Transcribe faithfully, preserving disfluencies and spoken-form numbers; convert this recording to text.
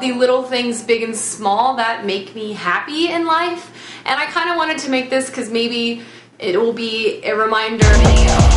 of the little things, big and small, that make me happy in life. And I kind of wanted to make this because maybe it will be a reminder.